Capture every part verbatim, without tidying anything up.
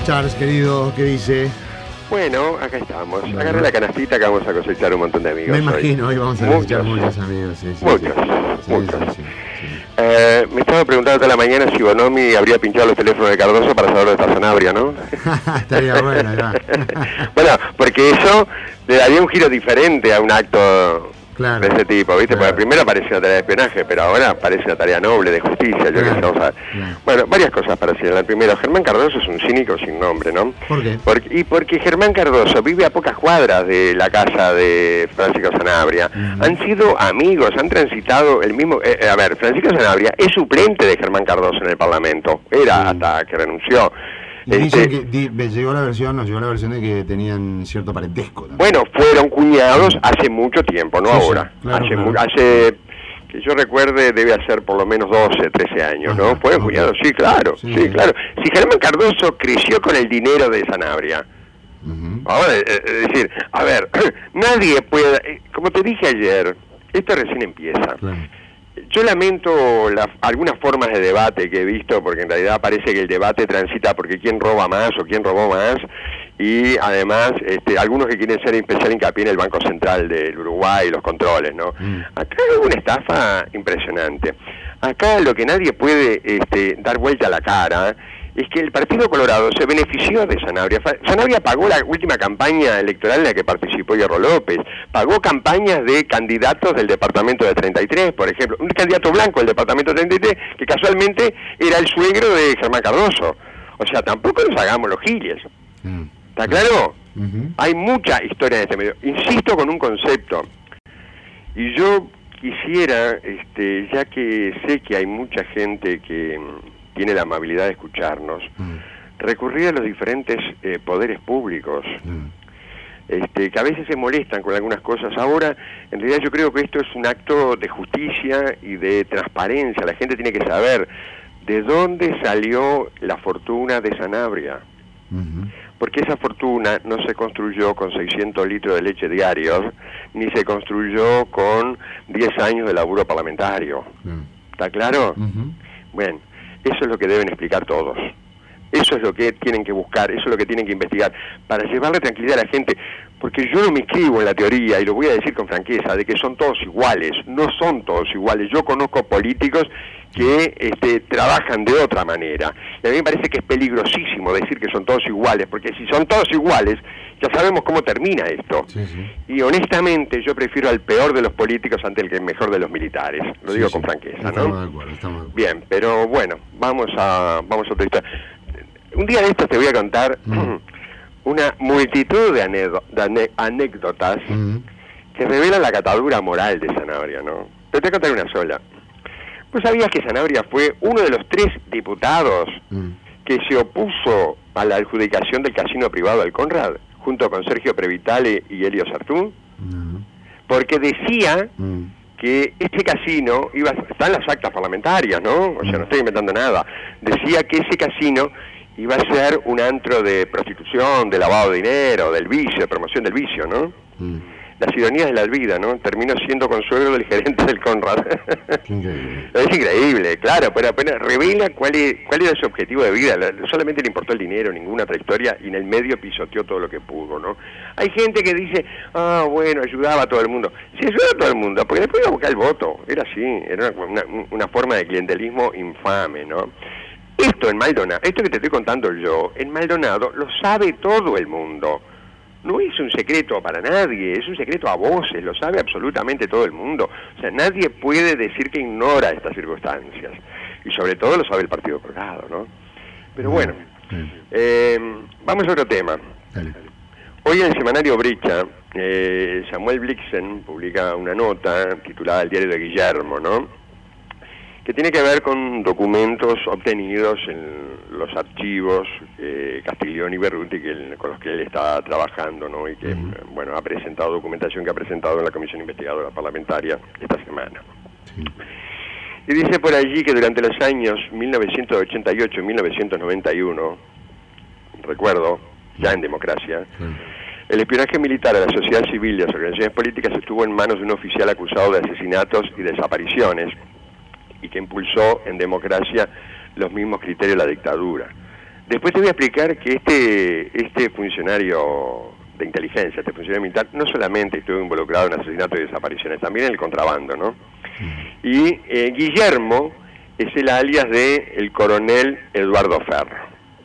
Charles, querido, ¿qué dice? Bueno, acá estamos. Bueno. Agarré la canastita que vamos a cosechar un montón de amigos. Me imagino, hoy, hoy vamos a cosechar muchos, muchos amigos. Sí, sí, muchos, sí, muchos. Sí, sí, sí. Eh, me estaba preguntando toda la mañana si Bonomi habría pinchado los teléfonos de Cardoso para saber dónde está Sanabria, ¿no? Estaría bueno, ya. Bueno, porque eso le daría un giro diferente a un acto... Claro, de ese tipo, ¿viste? Claro. Porque primero parece una tarea de espionaje, pero ahora parece una tarea noble de justicia, yo claro, que sé, vamos a ver. Claro. Bueno, varias cosas para señalar. Primero, Germán Cardoso es un cínico sin nombre, ¿no? ¿Por qué? Porque, y porque Germán Cardoso vive a pocas cuadras de la casa de Francisco Sanabria. Uh-huh. Han sido amigos, han transitado el mismo... Eh, a ver, Francisco Sanabria es suplente de Germán Cardoso en el Parlamento. Era uh-huh. hasta que renunció. Y dicen este, que di, llegó la versión, nos llegó la versión de que tenían cierto parentesco también. Bueno, fueron cuñados sí. hace mucho tiempo, no sí, ahora. Sí, claro, hace, claro. hace, que yo recuerde, debe hacer por lo menos doce, trece años, Ajá, ¿no? Fueron okay. cuñados, sí, claro, sí, sí, claro. Si Germán Cardoso creció con el dinero de Sanabria, uh-huh. ahora, es decir, a ver, nadie puede, como te dije ayer, esto recién empieza. Claro. Yo lamento la, algunas formas de debate que he visto, porque en realidad parece que el debate transita porque quién roba más o quién robó más, y además este, algunos que quieren hacer especial hincapié en el Banco Central del Uruguay y los controles, ¿no? Mm. Acá hay una estafa impresionante. Acá lo que nadie puede este, dar vuelta a la cara es que el Partido Colorado se benefició de Sanabria. Sanabria pagó la última campaña electoral en la que participó Hierro López, pagó campañas de candidatos del departamento de treinta y tres, por ejemplo, un candidato blanco del departamento de treinta y tres, que casualmente era el suegro de Germán Cardoso. O sea, tampoco nos hagamos los giles. Mm. ¿Está claro? Uh-huh. Hay mucha historia en este medio. Insisto con un concepto. Y yo quisiera, este, ya que sé que hay mucha gente que tiene la amabilidad de escucharnos, mm. recurrir a los diferentes eh, poderes públicos, mm. este, que a veces se molestan con algunas cosas. Ahora, en realidad yo creo que esto es un acto de justicia y de transparencia. La gente tiene que saber de dónde salió la fortuna de Sanabria. Mm-hmm. Porque esa fortuna no se construyó con seiscientos litros de leche diarios, ni se construyó con diez años de laburo parlamentario. Mm. ¿Está claro? Mm-hmm. Bueno. Eso es lo que deben explicar todos. Eso es lo que tienen que buscar, eso es lo que tienen que investigar, para llevarle tranquilidad a la gente. Porque yo no me inscribo en la teoría, y lo voy a decir con franqueza, de que son todos iguales. No son todos iguales. Yo conozco políticos que este, trabajan de otra manera. Y a mí me parece que es peligrosísimo decir que son todos iguales, porque si son todos iguales, ya sabemos cómo termina esto. Sí, sí. Y honestamente yo prefiero al peor de los políticos ante el que mejor de los militares. Lo digo sí, con sí. franqueza, estamos ¿no? De acuerdo, estamos de acuerdo. Bien, pero bueno, vamos a, vamos a otra historia. Un día de estos te voy a contar mm. una multitud de, anécdo- de ané- anécdotas mm. que revelan la catadura moral de Sanabria, ¿no? Pero te voy a contar una sola. ¿Vos sabías que Sanabria fue uno de los tres diputados mm. que se opuso a la adjudicación del casino privado del Conrad, junto con Sergio Previtale y Elio Sartún? Mm. Porque decía mm. que este casino iba a... Están las actas parlamentarias, ¿no? O sea, mm. no estoy inventando nada. Decía que ese casino iba a ser un antro de prostitución, de lavado de dinero, del vicio, de promoción del vicio, ¿no? Mm. Las ironías de la vida, ¿no? Terminó siendo consuegro del gerente del Conrad. Increíble. Es increíble, claro, pero apenas revela cuál, es, cuál era su objetivo de vida. Solamente le importó el dinero, ninguna trayectoria, y en el medio pisoteó todo lo que pudo, ¿no? Hay gente que dice, ah, bueno, ayudaba a todo el mundo. Sí, ayudaba a todo el mundo, porque después iba a buscar el voto. Era así, era una, una, una forma de clientelismo infame, ¿no? Esto en Maldonado, esto que te estoy contando yo, en Maldonado lo sabe todo el mundo. No es un secreto para nadie, es un secreto a voces, lo sabe absolutamente todo el mundo. O sea, nadie puede decir que ignora estas circunstancias. Y sobre todo lo sabe el Partido Colorado, ¿no? Pero bueno, eh, vamos a otro tema. Hoy en el semanario Brecha, eh, Samuel Blixen publica una nota titulada El diario de Guillermo, ¿no? Que tiene que ver con documentos obtenidos en los archivos eh, Castiglione y Berruti que, con los que él está trabajando, ¿no? Y que, uh-huh. bueno, ha presentado documentación que ha presentado en la Comisión Investigadora Parlamentaria esta semana. Sí. Y dice por allí que durante los años mil novecientos ochenta y ocho y mil novecientos noventa y uno, recuerdo, ya en democracia, uh-huh. el espionaje militar a la sociedad civil y a las organizaciones políticas estuvo en manos de un oficial acusado de asesinatos y desapariciones, y que impulsó en democracia los mismos criterios de la dictadura. Después te voy a explicar que este, este funcionario de inteligencia, este funcionario militar, no solamente estuvo involucrado en asesinatos y desapariciones, también en el contrabando, ¿no? Y eh, Guillermo es el alias de el coronel Eduardo Ferro.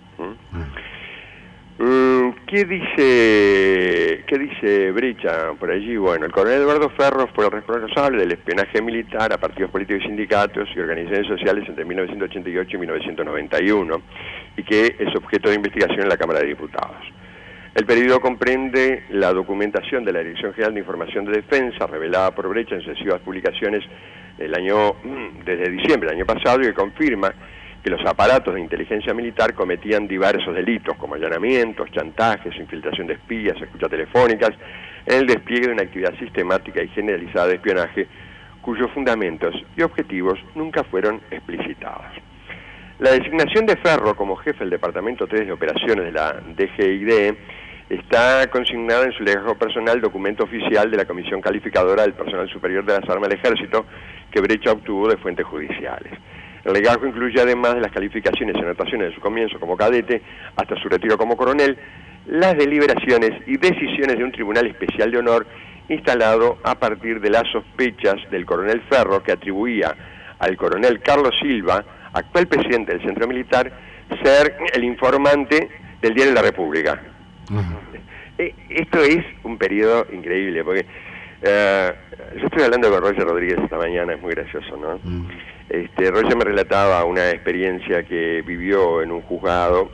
¿Mm? Mm, ¿Qué dice qué dice Brecha por allí? Bueno, el coronel Eduardo Ferro fue el responsable del espionaje militar a partidos políticos y sindicatos y organizaciones sociales entre mil novecientos ochenta y ocho y mil novecientos noventa y uno, y que es objeto de investigación en la Cámara de Diputados. El periodo comprende la documentación de la Dirección General de Información de Defensa, revelada por Brecha en sucesivas publicaciones del año, desde diciembre del año pasado, y que confirma que los aparatos de inteligencia militar cometían diversos delitos, como allanamientos, chantajes, infiltración de espías, escuchas telefónicas, en el despliegue de una actividad sistemática y generalizada de espionaje, cuyos fundamentos y objetivos nunca fueron explicitados. La designación de Ferro como jefe del Departamento tres de Operaciones de la D G I D está consignada en su legajo personal, documento oficial de la Comisión Calificadora del Personal Superior de las Armas del Ejército, que Brecha obtuvo de fuentes judiciales. El legajo incluye, además de las calificaciones y anotaciones de su comienzo como cadete hasta su retiro como coronel, las deliberaciones y decisiones de un tribunal especial de honor instalado a partir de las sospechas del coronel Ferro, que atribuía al coronel Carlos Silva, actual presidente del Centro Militar, ser el informante del Diario de la República. Uh-huh. Esto es un periodo increíble, porque uh, yo estoy hablando con Roger Rodríguez esta mañana, es muy gracioso, ¿no? Uh-huh. Este, Roger me relataba una experiencia que vivió en un juzgado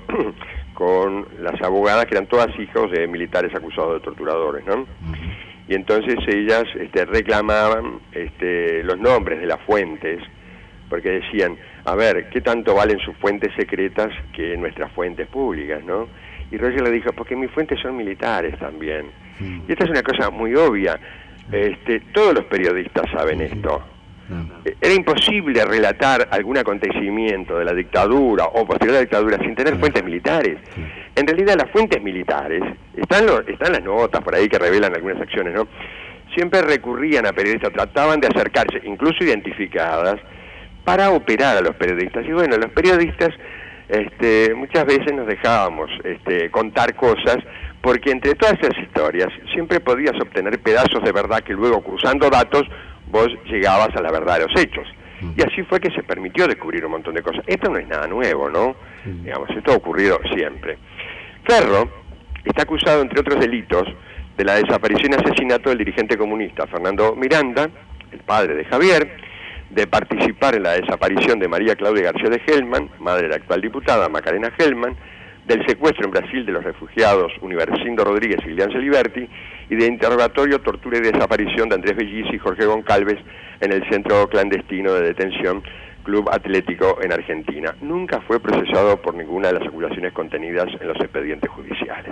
con las abogadas, que eran todas hijos de militares acusados de torturadores, ¿no? Uh-huh. Y entonces ellas este, reclamaban este, los nombres de las fuentes, porque decían, a ver, ¿qué tanto valen sus fuentes secretas que nuestras fuentes públicas, no? Y Roger le dijo, porque mis fuentes son militares también. Sí. Y esta es una cosa muy obvia. Este, todos los periodistas saben sí, esto. Sí. No. Era imposible relatar algún acontecimiento de la dictadura o posterior a la dictadura sin tener sí. fuentes militares. Sí. En realidad las fuentes militares, están, lo, están las notas por ahí que revelan algunas acciones, ¿no? Siempre recurrían a periodistas, trataban de acercarse, incluso identificadas, para operar a los periodistas. Y bueno, los periodistas este, muchas veces nos dejábamos este, contar cosas, porque entre todas esas historias siempre podías obtener pedazos de verdad que luego, cruzando datos, vos llegabas a la verdad de los hechos. Y así fue que se permitió descubrir un montón de cosas. Esto no es nada nuevo, ¿no? Sí. Digamos, esto ha ocurrido siempre. Ferro está acusado, entre otros delitos, de la desaparición y asesinato del dirigente comunista Fernando Miranda, el padre de Javier, de participar en la desaparición de María Claudia García de Hellman, madre de la actual diputada Macarena Hellman, del secuestro en Brasil de los refugiados Universindo Rodríguez y Lilian Celiberti, y de interrogatorio, tortura y desaparición de Andrés Bellizi y Jorge Goncalves en el centro clandestino de detención Club Atlético en Argentina. Nunca fue procesado por ninguna de las acusaciones contenidas en los expedientes judiciales.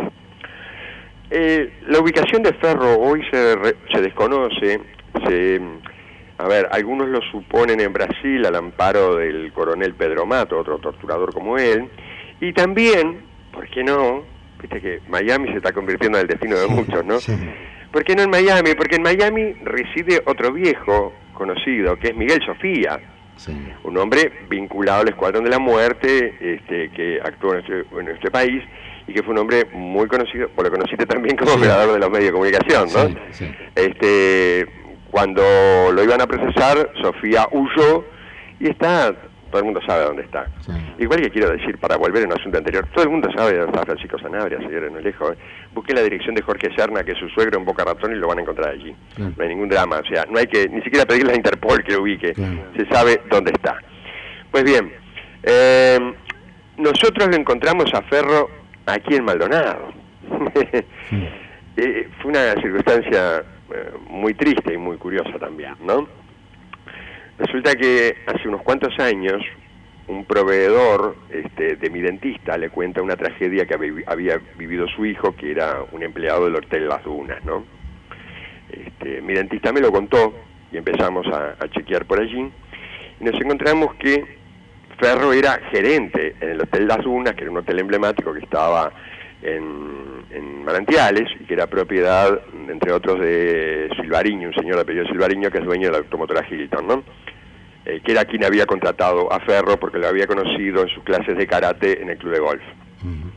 Eh, la ubicación de Ferro hoy se, re, se desconoce, se... A ver, algunos lo suponen en Brasil al amparo del coronel Pedro Mato, otro torturador como él, y también, ¿por qué no? Viste que Miami se está convirtiendo en el destino de muchos, ¿no? Sí. ¿Por qué no en Miami? Porque en Miami reside otro viejo conocido, que es Miguel Sofía, sí. un hombre vinculado al Escuadrón de la Muerte, este, que actuó en este, en este país, y que fue un hombre muy conocido, vos lo conociste también como sí. operador de los medios de comunicación, ¿no? Sí, sí. Este... Cuando lo iban a procesar, Sofía huyó y está, todo el mundo sabe dónde está. Sí. Igual que quiero decir, para volver a un asunto anterior, todo el mundo sabe dónde está Francisco Sanabria, señores, no es lejos. ¿eh? Busqué la dirección de Jorge Serna, que es su suegro en Boca Ratón, y lo van a encontrar allí. Sí. No hay ningún drama, o sea, no hay que ni siquiera pedirle a Interpol que lo ubique, sí. se sabe dónde está. Pues bien, eh, nosotros lo encontramos a Ferro aquí en Maldonado. sí. eh, fue una circunstancia muy triste y muy curiosa también, ¿no? Resulta que hace unos cuantos años un proveedor este, de mi dentista le cuenta una tragedia que había vivido su hijo, que era un empleado del Hotel Las Dunas, ¿no? Este, mi dentista me lo contó y empezamos a, a chequear por allí y nos encontramos que Ferro era gerente en el Hotel Las Dunas, que era un hotel emblemático que estaba en, en Manantiales y que era propiedad, entre otros, de Silvariño, un señor de apellido Silvariño, que es dueño de la automotora Hilton, ¿no? Eh, que era quien había contratado a Ferro porque lo había conocido en sus clases de karate en el club de golf. Uh-huh.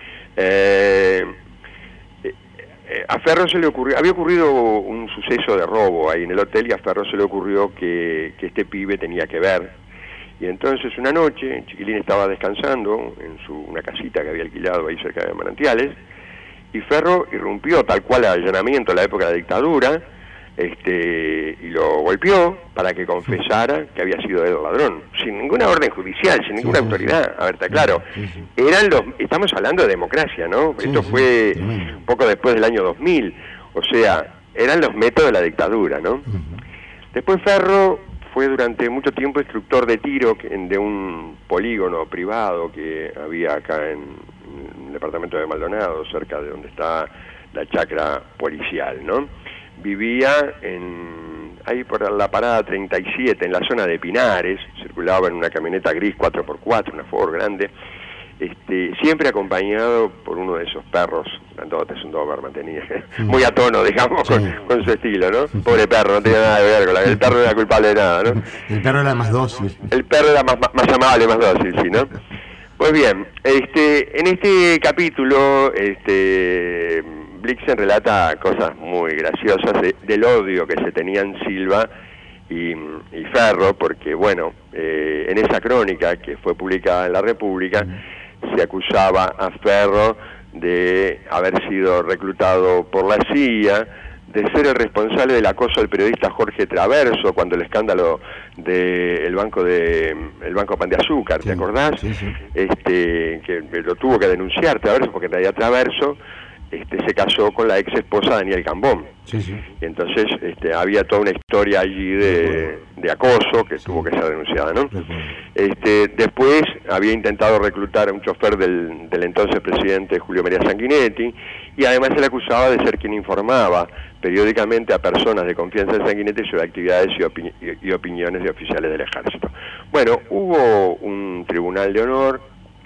eh, eh, a Ferro se le ocurrió, había ocurrido un suceso de robo ahí en el hotel, y a Ferro se le ocurrió que, que este pibe tenía que ver. Y entonces una noche, Chiquilín estaba descansando en su, una casita que había alquilado ahí cerca de Manantiales, y Ferro irrumpió tal cual al allanamiento en la época de la dictadura, este, y lo golpeó para que confesara que había sido él el ladrón, sin ninguna orden judicial, sin ninguna sí, autoridad. Sí, sí. A ver, está claro, sí, sí. Eran los, estamos hablando de democracia, ¿no? Sí, Esto sí, fue sí. poco después del año dos mil, o sea, eran los métodos de la dictadura, ¿no? Uh-huh. Después Ferro fue durante mucho tiempo instructor de tiro de un polígono privado que había acá en, en el departamento de Maldonado, cerca de donde está la chacra policial, ¿no? Vivía en ahí por la parada treinta y siete, en la zona de Pinares, circulaba en una camioneta gris cuatro por cuatro, una Ford grande, este, siempre acompañado por uno de esos perros grandotes, un Doberman tenía, muy a tono, digamos, sí. con, con su estilo, ¿no? Pobre perro, no tenía nada que ver con la, el perro no era culpable de nada, ¿no? El perro era más dócil. El perro era más, más, más amable, más dócil, sí, ¿no? Pues bien, este, en este capítulo, este... Blixen relata cosas muy graciosas de, del odio que se tenían Silva y, y Ferro, porque bueno, eh, en esa crónica que fue publicada en La República, se acusaba a Ferro de haber sido reclutado por la C I A, de ser el responsable del acoso al periodista Jorge Traverso cuando el escándalo del banco de el banco Pan de Azúcar, ¿te sí, acordás? Sí, sí. Este, que lo tuvo que denunciar Traverso, porque en realidad Traverso Este, se casó con la ex esposa Daniel Cambón. Sí, sí. Y entonces este, había toda una historia allí de, de acoso que sí. tuvo que ser denunciada, ¿no? Este, después había intentado reclutar a un chofer del, del entonces presidente Julio María Sanguinetti, y además se le acusaba de ser quien informaba periódicamente a personas de confianza de Sanguinetti sobre actividades y, opi y opiniones de oficiales del ejército. Bueno, hubo un tribunal de honor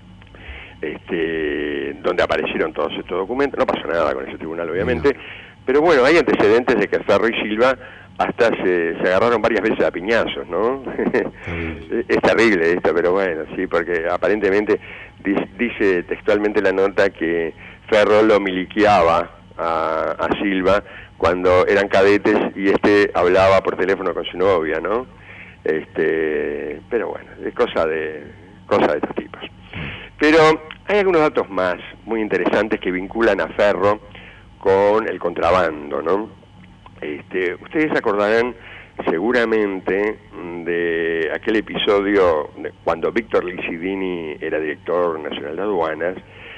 Este, donde aparecieron todos estos documentos. No pasó nada con ese tribunal, obviamente, no. Pero bueno, hay antecedentes de que Ferro y Silva hasta se, se agarraron varias veces a piñazos, ¿no? Es terrible esto, pero bueno, sí, porque aparentemente dice, dice textualmente la nota que Ferro lo miliqueaba a, a Silva cuando eran cadetes y este hablaba por teléfono con su novia, ¿no? Este, pero bueno, es cosa de, cosa de estos tipos. Pero hay algunos datos más muy interesantes que vinculan a Ferro con el contrabando, ¿no? Este, ustedes se acordarán seguramente de aquel episodio de cuando Víctor Licidini era director nacional de aduanas,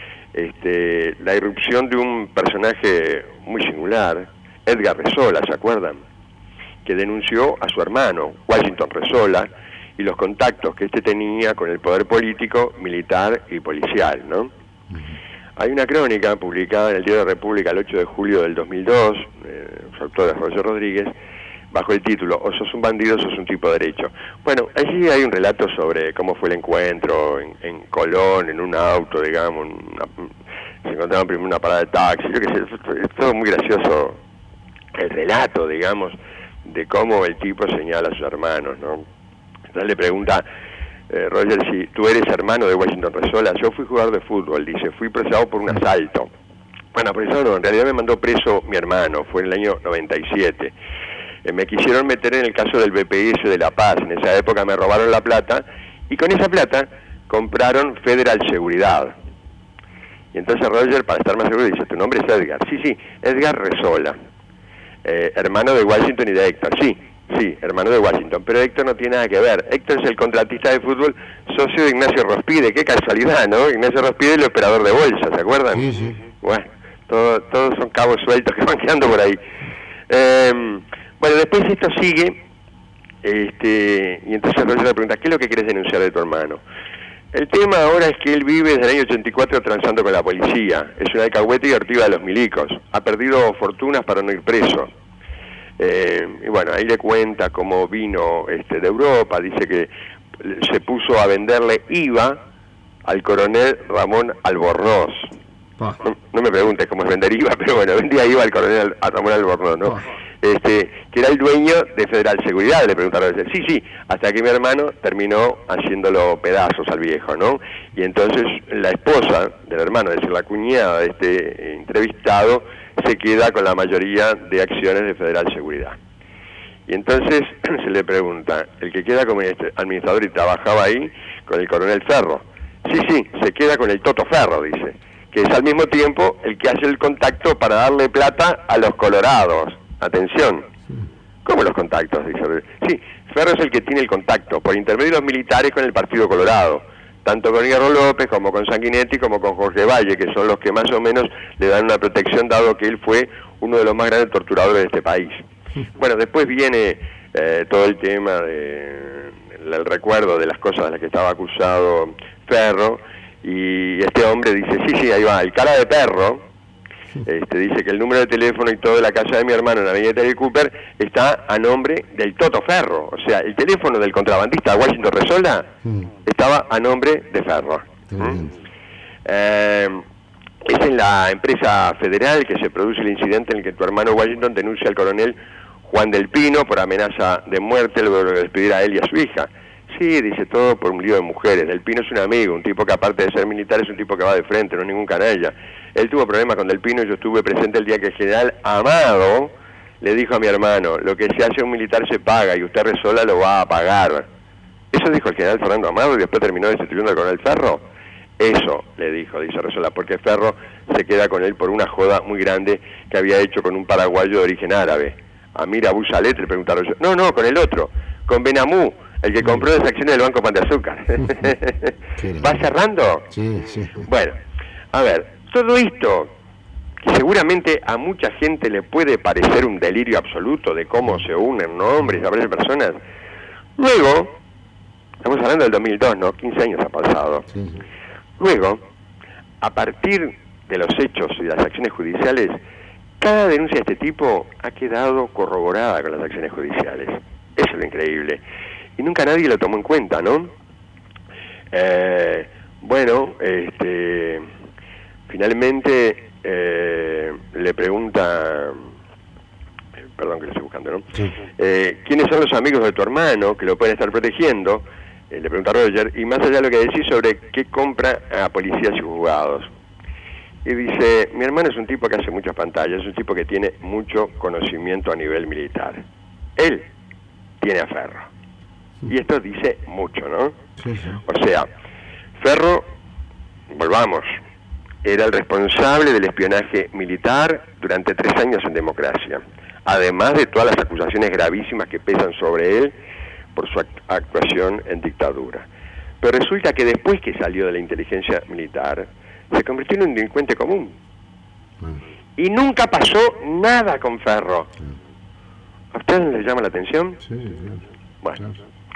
este, la irrupción de un personaje muy singular, Edgar Resola, ¿se acuerdan? Que denunció a su hermano, Washington Resola, y los contactos que éste tenía con el poder político, militar y policial, ¿no? Uh-huh. Hay una crónica publicada en el Diario de la República el ocho de julio del dos mil dos, eh, su autor es Roger Rodríguez, bajo el título "O sos un bandido, sos un tipo derecho". Bueno, allí hay un relato sobre cómo fue el encuentro en, en Colón, en un auto, digamos, una, se encontraban primero una parada de taxi, yo qué sé, es todo muy gracioso el relato, digamos, de cómo el tipo señala a sus hermanos, ¿no? Entonces le pregunta, eh, Roger, si tú eres hermano de Washington Resola. Yo fui jugador de fútbol, dice, fui procesado por un asalto. Bueno, apresado no, en realidad me mandó preso mi hermano, fue en el año noventa y siete. Eh, me quisieron meter en el caso del B P S de La Paz, en esa época me robaron la plata, y con esa plata compraron Federal Seguridad. Y entonces Roger, para estar más seguro, dice, tu nombre es Edgar. Sí, sí, Edgar Resola, eh, hermano de Washington y de Héctor, sí. Sí, hermano de Washington, pero Héctor no tiene nada que ver. Héctor es el contratista de fútbol, socio de Ignacio Rospide, qué casualidad, ¿no? Ignacio Rospide, el operador de bolsa, ¿se acuerdan? Sí, sí. Bueno, todo, todos son cabos sueltos que van quedando por ahí. Eh, bueno, después esto sigue, este, y entonces Roger le pregunta, ¿qué es lo que quieres denunciar de tu hermano? El tema ahora es que él vive desde el año ochenta y cuatro transando con la policía, es una alcahueta y ortiva de los milicos, ha perdido fortunas para no ir preso. Eh, y bueno, ahí le cuenta cómo vino este, de Europa, dice que se puso a venderle I V A al coronel Ramón Albornoz. Oh. No, no me preguntes cómo es vender I V A, pero bueno, vendía I V A al coronel a Ramón Albornoz, ¿no? Oh. este, que era el dueño de Federal Seguridad, le preguntaron. Sí, sí, hasta que mi hermano terminó haciéndolo pedazos al viejo, ¿no? Y entonces la esposa del hermano, es decir, la cuñada de este entrevistado, se queda con la mayoría de acciones de Federal Seguridad. Y entonces se le pregunta, el que queda como administrador y trabajaba ahí, con el coronel Ferro. Sí, sí, se queda con el Toto Ferro, dice, que es al mismo tiempo el que hace el contacto para darle plata a los colorados. Atención. ¿Cómo los contactos? Dice. Sí, Ferro es el que tiene el contacto, por intermedio de los militares, con el Partido Colorado, tanto con Hierro López como con Sanguinetti como con Jorge Valle, que son los que más o menos le dan una protección, dado que él fue uno de los más grandes torturadores de este país. Bueno, después viene eh, todo el tema de, el recuerdo de las cosas de las que estaba acusado Ferro, y este hombre dice, sí, sí, ahí va, el cara de perro, este, dice que el número de teléfono y todo de la casa de mi hermano en la avenida Terry Cooper está a nombre del Toto Ferro, o sea, el teléfono del contrabandista Washington Resola estaba a nombre de Ferro. ¿Mm? Eh, es en la empresa federal que se produce el incidente en el que tu hermano Washington denuncia al coronel Juan del Pino por amenaza de muerte luego de despedir a él y a su hija. Sí, dice, todo por un lío de mujeres. Del Pino es un amigo, un tipo que aparte de ser militar es un tipo que va de frente, no es ningún canalla. Él tuvo problemas con Del Pino y yo estuve presente el día que el general Amado le dijo a mi hermano, lo que se hace a un militar se paga y usted Resola lo va a pagar. Eso dijo el general Fernando Amado y después terminó destituyendo al coronel Ferro. Eso le dijo, dice Resola, porque Ferro se queda con él por una joda muy grande que había hecho con un paraguayo de origen árabe. Amir Abu Salet, le preguntaron yo. No, no, con el otro, con Benamú, el que compró las acciones del Banco Pan de Azúcar. ¿Va cerrando? Sí, sí. Bueno, a ver, todo esto, que seguramente a mucha gente le puede parecer un delirio absoluto de cómo se unen nombres, a varias personas. Luego, estamos hablando del dos mil dos, ¿no? quince años ha pasado. Sí, sí. Luego, a partir de los hechos y las acciones judiciales, cada denuncia de este tipo ha quedado corroborada con las acciones judiciales. Eso es lo increíble. Y nunca nadie lo tomó en cuenta, ¿no? Eh, bueno, este, finalmente eh, le pregunta, perdón que lo estoy buscando, ¿no? Sí. Eh, ¿quiénes son los amigos de tu hermano que lo pueden estar protegiendo? Eh, le pregunta Roger, y más allá de lo que decís sobre qué compra a policías y juzgados. Y dice, mi hermano es un tipo que hace muchas pantallas, es un tipo que tiene mucho conocimiento a nivel militar. Él tiene a Ferro. Y esto dice mucho, ¿no? Sí, sí. O sea, Ferro, volvamos, era el responsable del espionaje militar durante tres años en democracia, además de todas las acusaciones gravísimas que pesan sobre él por su actuación en dictadura. Pero resulta que después que salió de la inteligencia militar, se convirtió en un delincuente común. Y nunca pasó nada con Ferro. ¿A ustedes les llama la atención? Sí, sí. Bueno,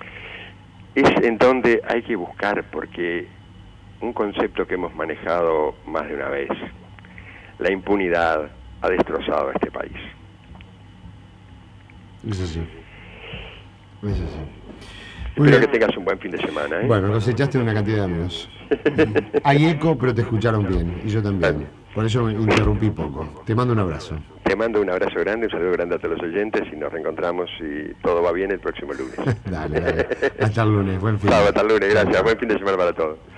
es en donde hay que buscar, porque un concepto que hemos manejado más de una vez, la impunidad ha destrozado a este país. Es así. Es así. Espero que tengas un buen fin de semana, ¿eh? Bueno, cosechaste una cantidad de amigos. Hay eco, pero te escucharon bien, y yo también. Por eso me interrumpí poco. Te mando un abrazo. Te mando un abrazo grande, un saludo grande a todos los oyentes, y nos reencontramos, si todo va bien, el próximo lunes. Dale, dale. Hasta el lunes, buen fin. Chao, hasta el lunes, gracias. Buen fin de semana para todos.